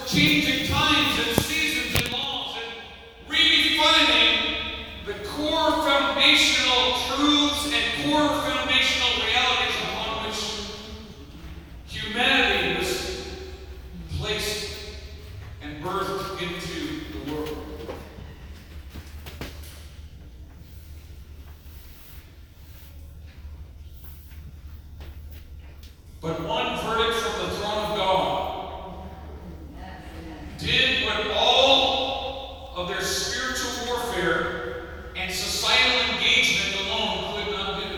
changing times and seasons and laws and redefining the core foundational truths and core foundational realities upon which humanity was placed and birthed into the world. But one verdict from the throne of God did what all of their spiritual warfare and societal engagement alone could not do.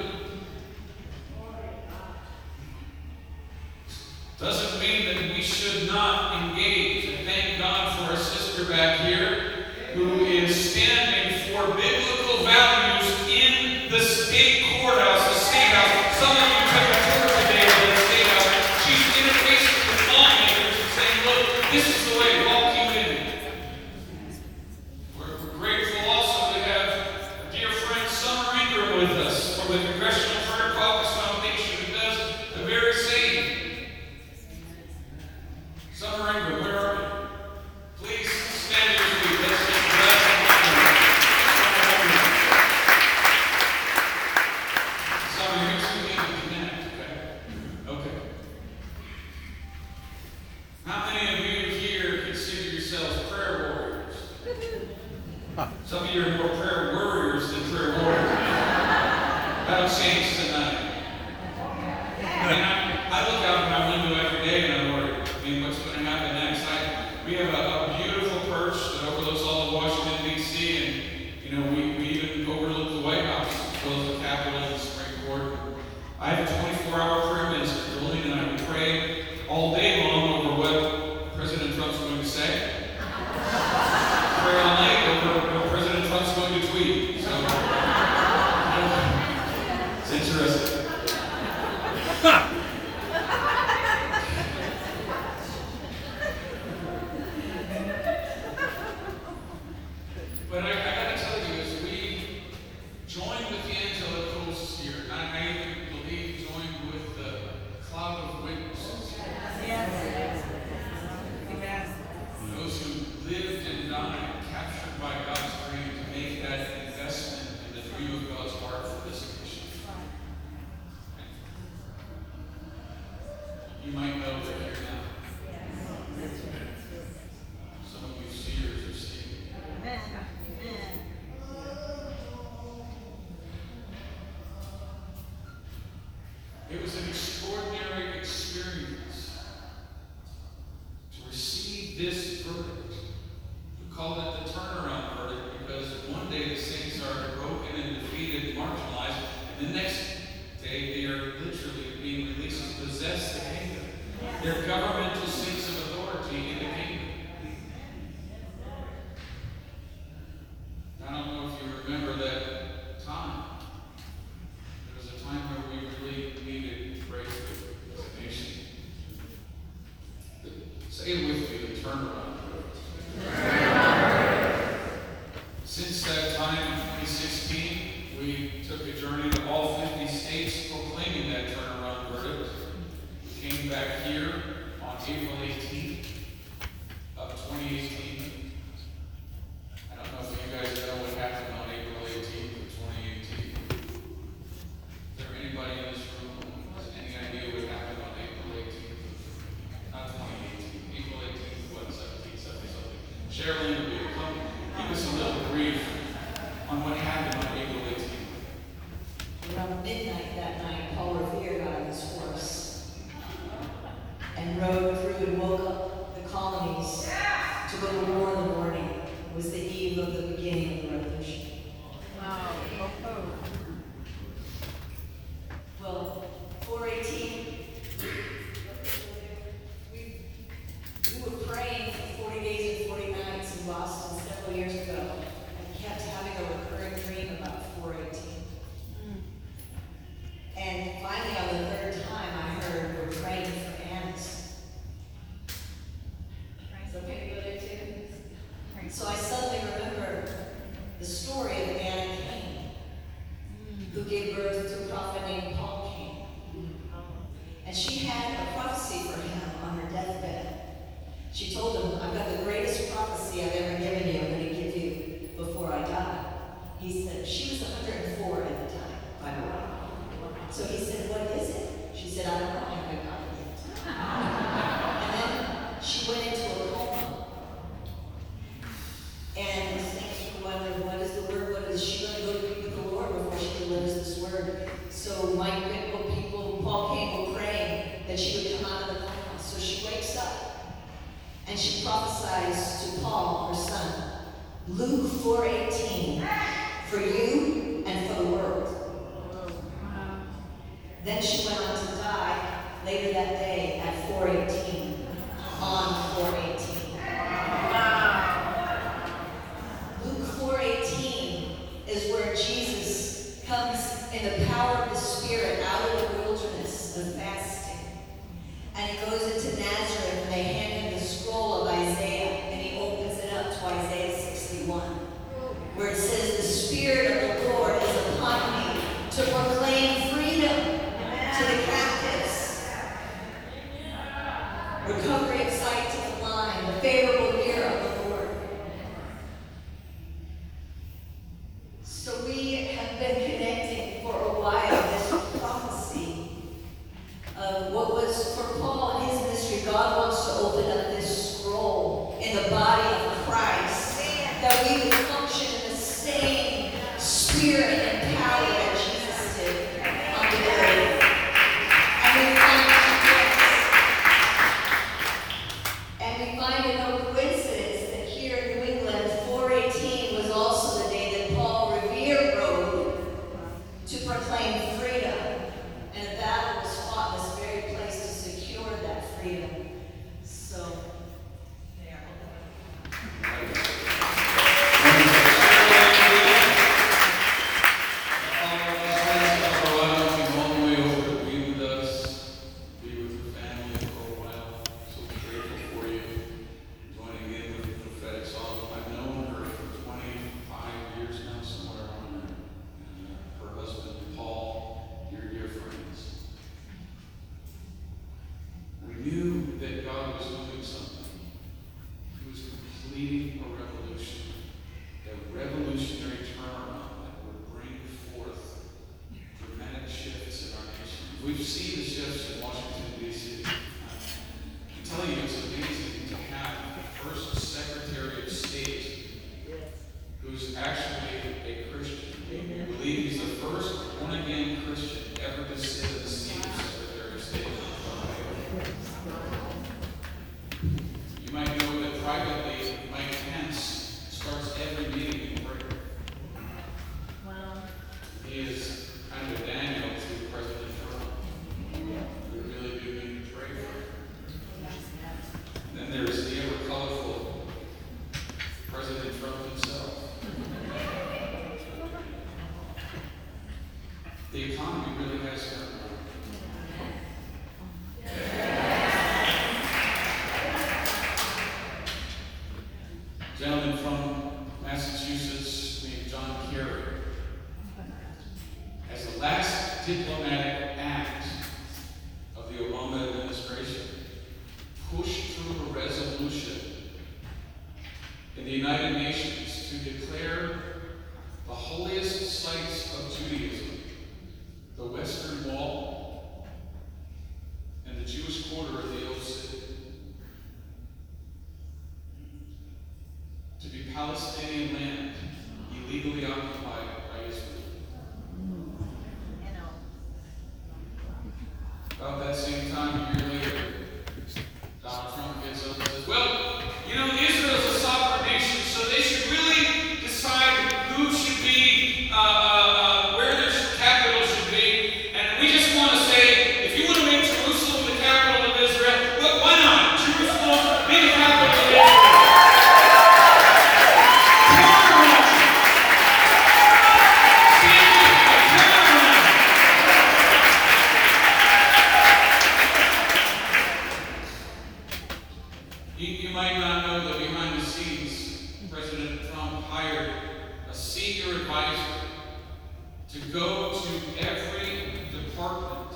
Doesn't mean that we should not engage. And thank God for our sister back here who is standing for biblical values in the state courthouse, the state house. Some of you took a tour today of the state house. She's interfacing with lawmakers and saying, look, this is the way, walk you in. We're grateful also to have our dear friend Summer Ingram with us from the Congressional Prayer Caucus Foundation, who does the very same. Summer Ingram, where are you? Please stand to your feet. Let's just bless Summer, you're too late to connect, okay? Okay. How many of you here consider yourselves prayer warriors? Some of you are more prayer warriors than prayer warriors. That'll change tonight. I mean, I look out my window every day and I worry, what's going to happen next? We have a beautiful perch that overlooks all of Washington, D.C., and, we even overlook the White House, as well as the Capitol and the Supreme Court. I have a 24-hour prayer ministry building, and I pray all day long over what President Trump's going to say. Pray all night over what President Trump's going to tweet. So, it's interesting. But I got to tell you, as we joined with the angelic hosts here, I even believe joined with the cloud of witnesses. Yes. Those who lived and died, captured by God's dream to make that investment in the dream of God's heart for this nation. You might know that you're not. Some of you seers are seeing. Amen. It was an extraordinary experience to receive this verdict. We call it the turnaround verdict because one day the saints are broken and defeated, marginalized, and the next day they are literally being released to possess the kingdom. Their governmental seats of authority in the kingdom. I don't know if you remember that time. There was a time where we really needed breakthrough as a nation. Say it with me, the turnaround. Since that time in 2016, we took a journey to all 50 states proclaiming that turnaround verdict. We came back here on April 18th of 2018. I don't know if you guys know what happened on April 18th of 2018. Is there anybody in this room who has any idea what happened on April 18th? Not 2018. April 18th, what, 1770 something? Sherilyn will give us a little brief on what happened on April 18th. Around midnight that night, Paul Revere got on his horse and rode through and woke up the colonies to go to war in the morning. It was the eve of the beginning of the revolution. Wow. Well, 418, we were praying for 40 days and 40 nights in Boston several years ago. I kept having a recurring dream about 418. And finally, on the third time, I heard we're praying for Annis. So maybe go there too. So I suddenly remember the story of Anna Cain, who gave birth to a prophet named Paul Cain. And she had a prophecy for him on her deathbed. She told him, prophesies to Paul, her son, Luke 4:18, for you and for the world. Then she went on to die later that day at 4:18, on 4:18. Luke 4:18 is where Jesus comes in the power of the Spirit out of the wilderness of fasting. And he goes into Nazareth and they hand him the scroll of Isaiah and he opens it up to Isaiah 61, where it says, the Spirit of the Lord is upon me to proclaim freedom to the captives, recovery of sight to the blind, the favorable year of the Lord. So we have been connecting for a while this prophecy of what was for Paul and his ministry. God wants to open up this scroll in the body of Christ, that we would function in the same spirit and power that Jesus did on the earth. And we find it no coincidence that here in New England, 4:18 was also the day that Paul Revere rode to proclaim freedom. And a battle was fought in this very place to secure that freedom. So, there. We've seen the shifts in Washington, D.C. I'm telling you, it's amazing to have the first Secretary of State who's actually a Christian. I believe he's the first born-again Christian ever to sit in the seat of Secretary of State. You might know that privately, Mike Pence starts every meeting in prayer. Wow. He is kind of a Daniel to President Trump. We really do need to pray for him. And then there's the ever colorful President Trump himself. The economy really has turned around. A gentleman from Massachusetts named John Kerry, as the last diplomatic act of the Obama administration, pushed through a resolution in the United Nations to declare the holiest sites of Judaism, the Western Wall and the Jewish quarter of the Old City, to be Palestinian land illegally occupied by Israel. About that same time, a year later, Donald Trump gets up and says, well, you know, Israel's a sovereign nation, so they should really decide who should be, where their capital should be. And we just want to say, if you want to make Jerusalem the capital of Israel, well, why not? Jerusalem, be the capital of Israel. You might not know that behind the scenes, President Trump hired a senior advisor to go to every department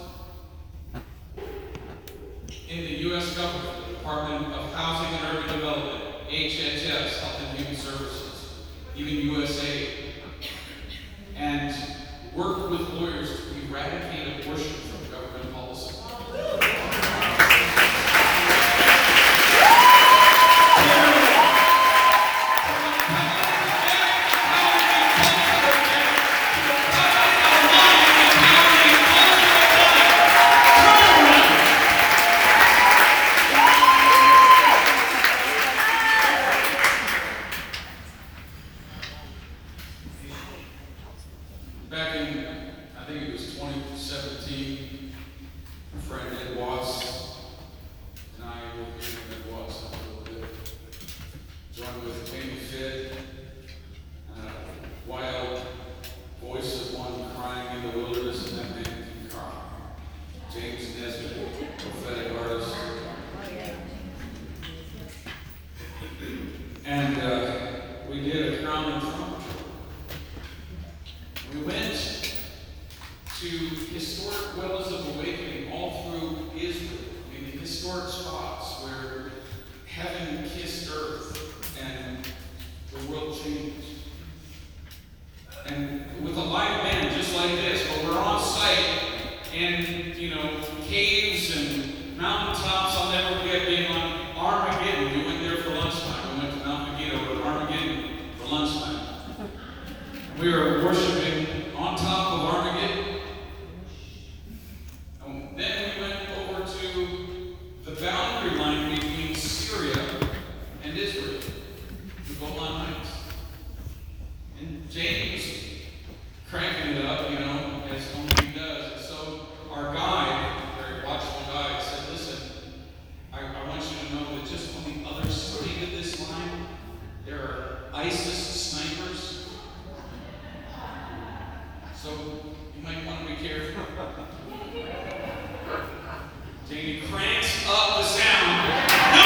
in the U.S. government, the Department of Housing and Urban Development, HHS, Health and Human Services, even USAID, and work with lawyers to eradicate abortion from government policy. And we did a crown and throne. We went to historic wells of awakening all through Israel, in historic spots where heaven kissed earth and the world changed. And with a live band just like this, but we're on site in, caves and mountaintops. I'll never forget being on Armageddon. We went there for lunchtime. We went to Mount Megiddo or Armageddon for lunchtime. We were worshiping on top of Armageddon. And then we went over to the boundary line between Syria and Israel, the Golan Heights. And James cranking it up, as only he does. And so our guide, very watchful guide, said, listen, I want you to know that just on the other side of this line, there are ISIS snipers. So you might want to be careful. Jamie cranks up the sound.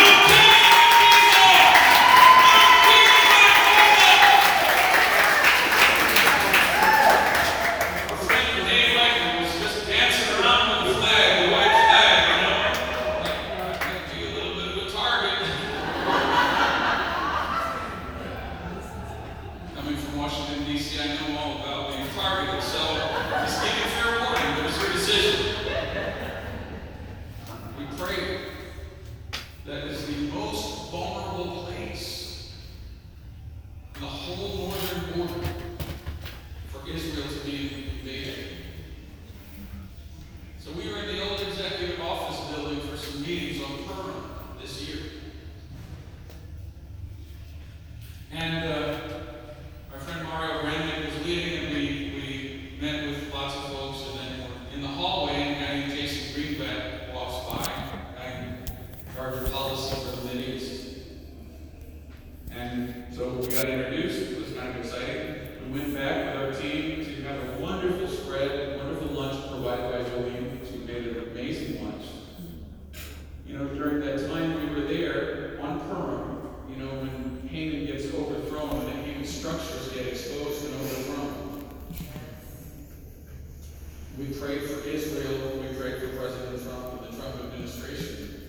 We prayed for Israel, we prayed for President Trump and the Trump administration.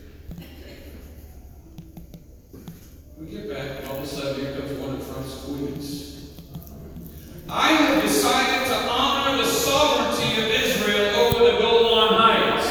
We get back, and all of a sudden, here comes one of Trump's tweets. I have decided to honor the sovereignty of Israel over the Golan Heights.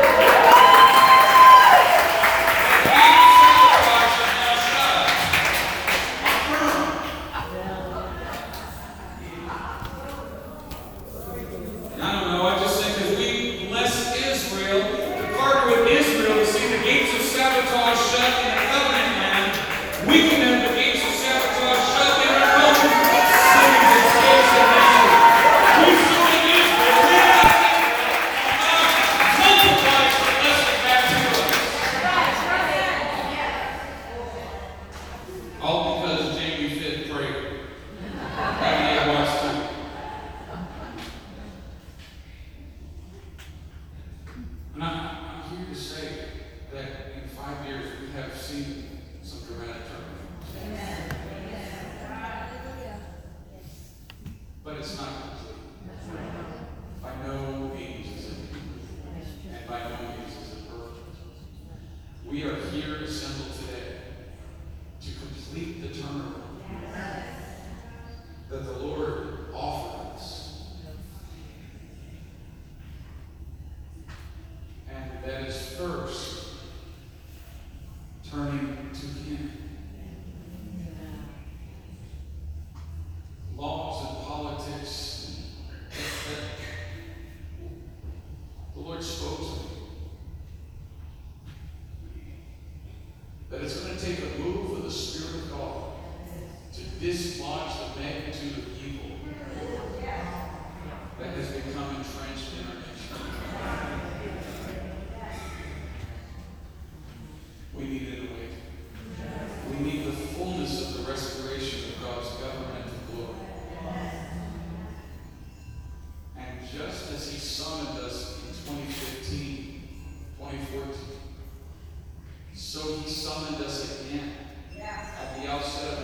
That it's going to take a move of the Spirit of God to dislodge the magnitude of evil that has become entrenched in our nation. We need it away. We need the fullness of the restoration of God's government and glory. And just as He summoned us in 2015, 2014, so He summoned us again at the outset of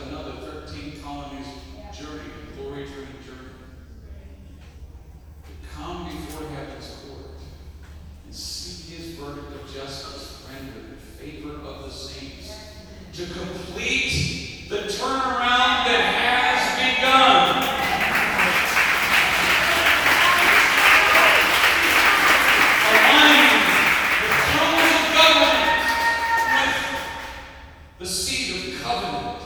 to complete the turnaround that has begun. Aligning the thrones of government with the seat of covenant.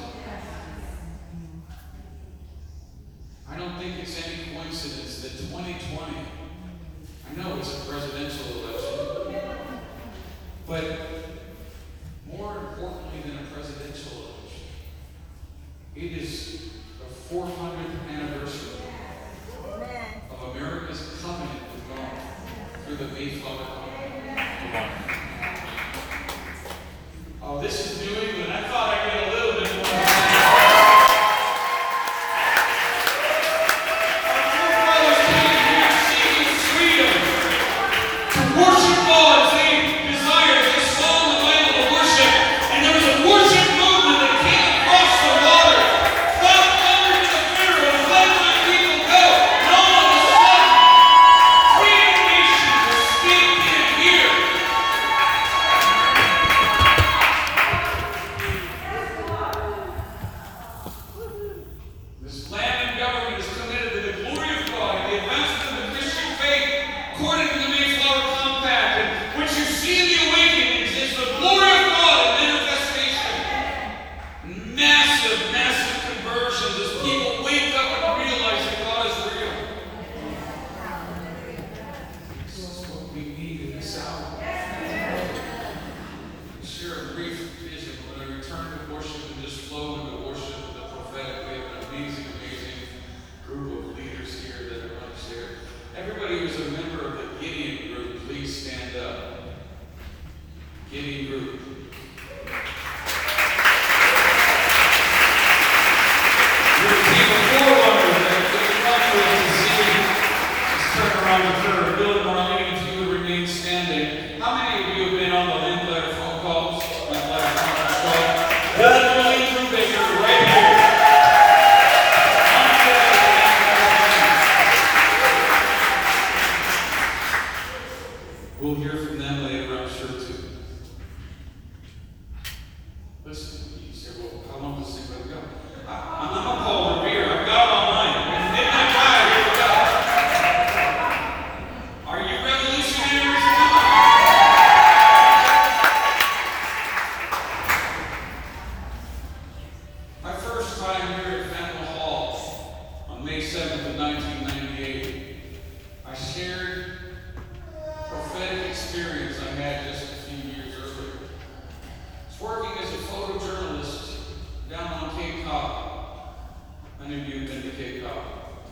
I don't think it's any coincidence that 2020, I know it's a presidential election, but more importantly than a presidential election, it is the 400th anniversary of America's covenant with God through the Mayflower Compact. Oh, this is New England. I thought I'd get a little bit more. Our forefathers came here seeking freedom to worship God as they desired. They saw in the Bible to worship, and there was a worship movement that came across the water, brought thunder to the Pharaoh, let my people go. And all of a sudden, three nations were speaking here. This land and government is committed to the glory of God and the advancement of the Christian faith according to the Mayflower Compact. And what you see in the awakenings is the glory of God in manifestation. Massive, massive conversions as people wake up and realize that God is real. This is what we need in this hour. Share a brief vision when I return to worship and just flow into worship and the prophetic. We have an amazing, amazing group of leaders here that are going to share. Everybody who's a member of the Gideon group, please stand up. Gideon group. You're a team of forerunners that we want to see us turn around the curve. Bill and Marlene, if you would remain standing. How many of you have been on the Linkletter phone calls? Linkletter conference call? Bill and Marlene Brubaker, right here. We'll hear from them later, I'm sure, too. Listen, you say, well, how long does this thing go? I'm not Paul Revere. I've got all night. Midnight Drive, here we go. Are you revolutionaries? Come on. My first time here at Faneuil Hall on May 7th of 1998, I shared prophetic experience I had just a few years earlier. I was working as a photojournalist down on Cape Cod. Many of you have been to Cape Cod.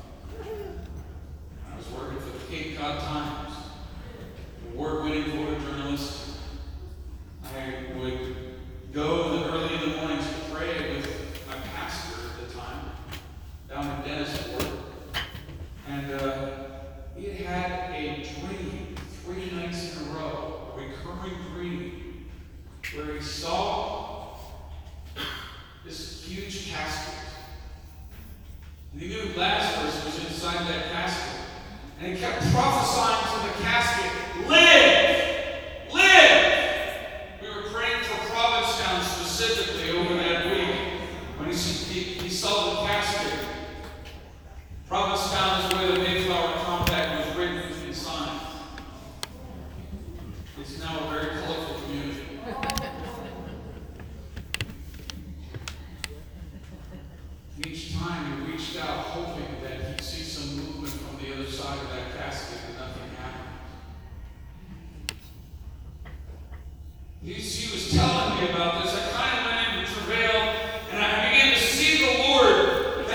I was working for the Cape Cod Times, award-winning photojournalist. I would go early in the mornings to pray with my pastor at the time, down in Dennisford. And he had a dream 3 nights in a row, a recurring dream, where he saw this huge casket. And he knew Lazarus was inside that casket. And he kept prophesying to the casket, live! Live! We were praying for Provincetown specifically over that week when he saw the casket. Provincetown is where the Mayflower Compact was written and signed. It's now a very colorful community. Each time he reached out hoping that he'd see some movement from the other side of that casket, and nothing happened. He was telling me about this. I kind of went into travail, and I began to see the Lord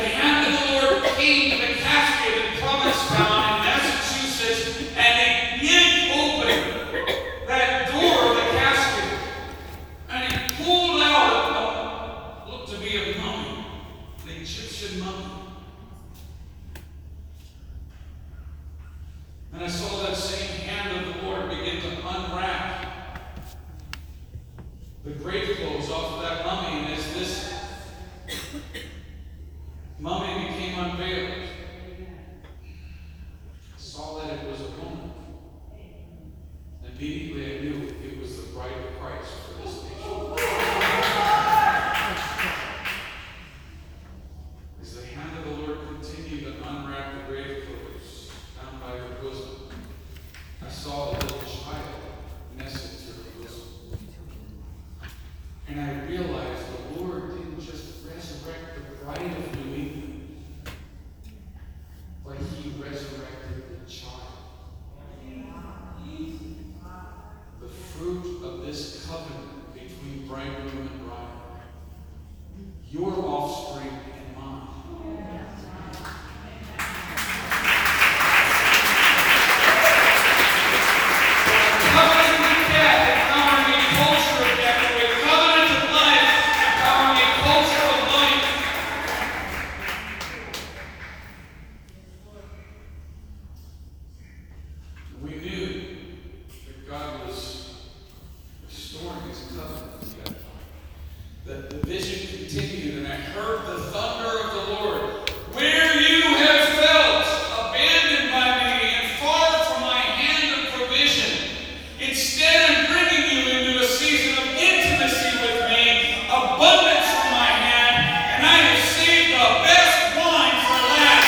the vision continued, and I heard the thunder of the Lord. Where you have felt abandoned by me and far from my hand of provision, instead I'm bringing you into a season of intimacy with me, abundance from my hand, and I have saved the best wine for last.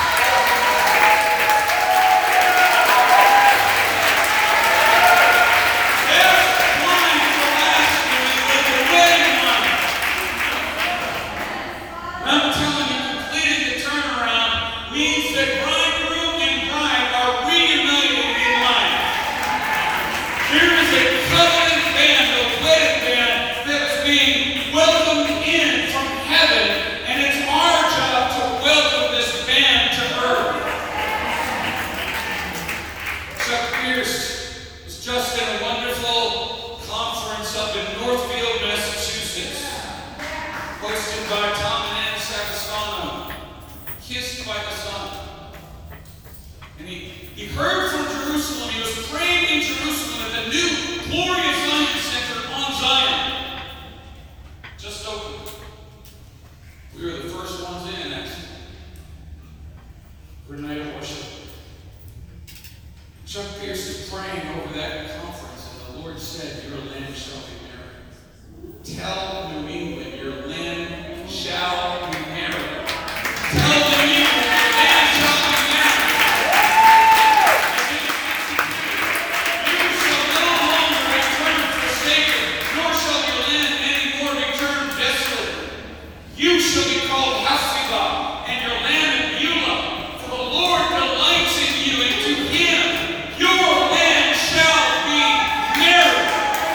Best wine for last with the wedding wine. I'm telling you, completing the turnaround means that bridegroom and bride are reunited in life. Here is a covenant band, a wedding band that is being welcomed in from heaven, and it's our job to welcome this band to earth. Chuck Pierce was just in a wonderful conference up in Northfield, Massachusetts, hosted by Tom and Ann Savastano, Kissed by the Sun. And he heard from Jerusalem. He was praying in Jerusalem at the new Gloria Zion Center on Zion. Just opened. We were the first ones in, actually, for a night of worship. Chuck Pierce was praying over that conference, and the Lord said, "Your land shall be married." Tell New England, your land shall be married. Tell New England, your land shall be married. You shall no longer return forsaken, nor shall your land any more return desolate. You shall be called Hephzibah, and your land Beulah, for the Lord delights in you, and to him your land shall be married.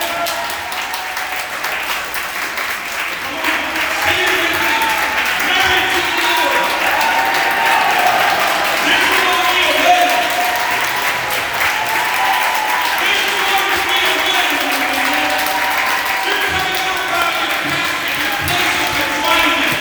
Say it with me. Married to the Lord. This is going to be a wedding. This is going to be a wedding. You're coming out about your casket, your place of confinement.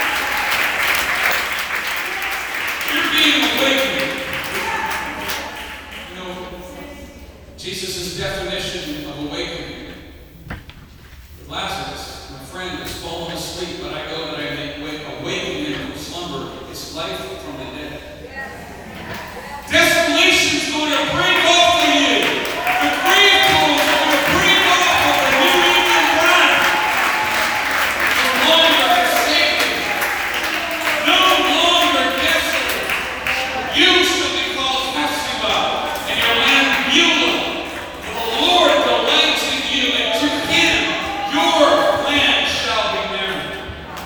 You're being awakened. You know, Jesus' definition of awakening. Lazarus, my friend, has fallen asleep, but I go that I may awaken him from slumber. It's life from the dead. Desolation's going to break off of you. The grave clothes are going to break off of the New England bride. No longer forsaken. No longer desolate. You shall be called Hephzibah, and your land Beulah. For the Lord delights in you, and to him your land shall be married.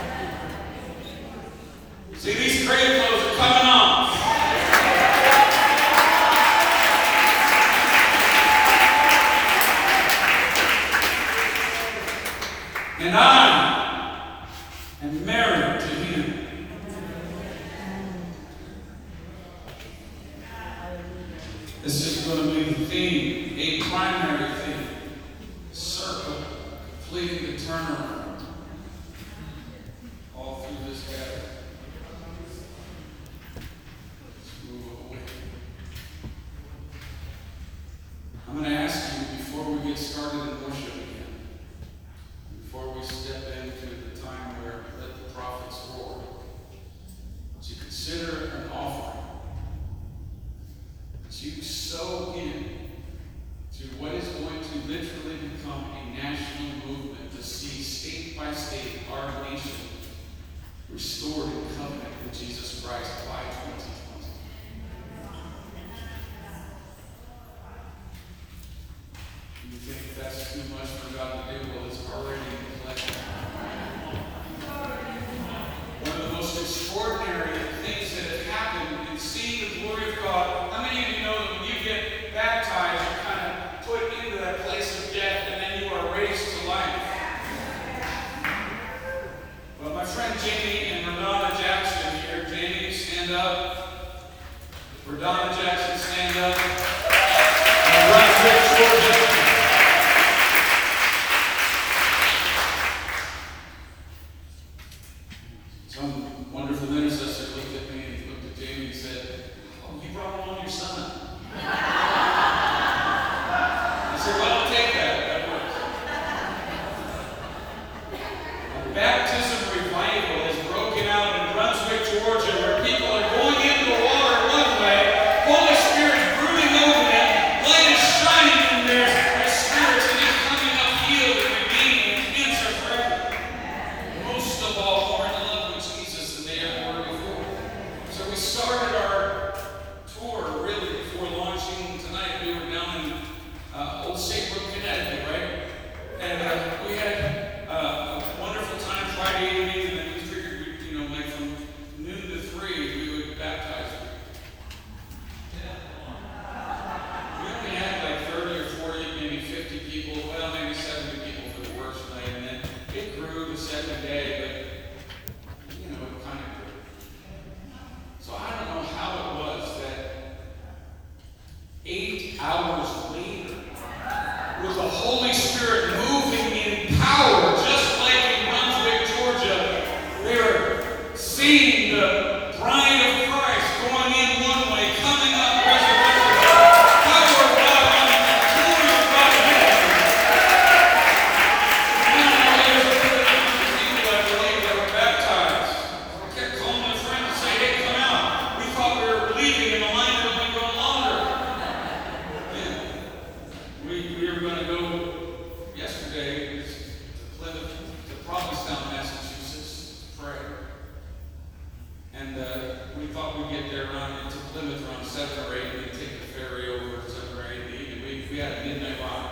See, these grave clothes are coming off. And I am married to him. This is going to be the theme, a primary theme. Circle, completing the turnaround. All through this gathering. Let's move away. I'm going to ask you, before we get started in worship again, before we step into the time where let the prophets roar, to consider an offering. To sow in to what is going to literally become a national movement to see state by state our nation restored in covenant with Jesus Christ by 2020. You think that's too much for God to do? Well, it's already in play. One of the most extraordinary things that have happened in seeing the glory of God. How many of you know that when you get baptized, you're kind of put into that place of death, and then you are raised to life? Well, my friend Jamie and Radonna Jackson here. Jamie, stand up. Radonna Jackson, stand up. Brunswick, Georgia. Some wonderful intercessor looked at me and looked at Jamie and said, "Oh, you brought along your son." I said, "Well, I'll take that. That works." baptism revival has broken out in Brunswick, Georgia, where people are going into the water one way, Holy Spirit's brooding over them, light is shining in their spirits, and they're coming up healed and redeemed and cancer free. Most of all, more in love with Jesus than they ever were before. So we started our tour really before launching tonight. We were down in Old Saybrook, Connecticut, right? And we had a wonderful time Friday evening, and then we figured we'd, like from noon to 3, we would baptize people. We only had like 30 or 40, maybe 50 people, well, maybe 70 people for the first night, and then it grew the second day, but it kind of grew. So I don't know how it was that 8 hours later, with the Holy Spirit moving in power, just like in Brunswick, Georgia, we were seeing the bride of Christ going in one way, coming up resurrected. Power of God on the glory of God here. There's a people, I believe, that were baptized. I kept calling a friend and saying, hey, come out. We thought we were leaving and the line had been going longer. We were going to go yesterday to Plymouth, to Provincetown, Massachusetts, to pray. And we thought we'd get there to Plymouth around 7 or 8, and then take the ferry over at 7 or 8 in the evening. We had a midnight ride.